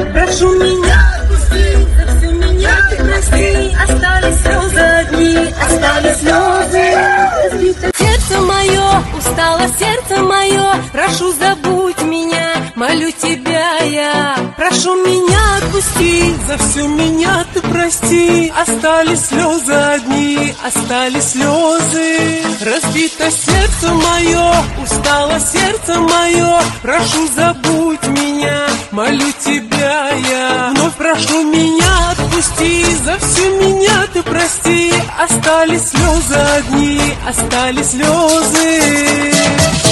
Прошу меня отпусти, за все меня ты прости. Остались слезы одни, остались слезы. Разбито сердце мое, устало сердце мое. Прошу, забудь меня, молю тебя я. Прошу меня отпусти, за все меня ты прости. Остались слезы одни, остались слезы. Разбито сердце мое, устало сердце мое. Прошу, забудь меня, молю тебя я. Вновь прошу меня отпусти, за все меня ты прости. Остались слезы одни, остались слезы.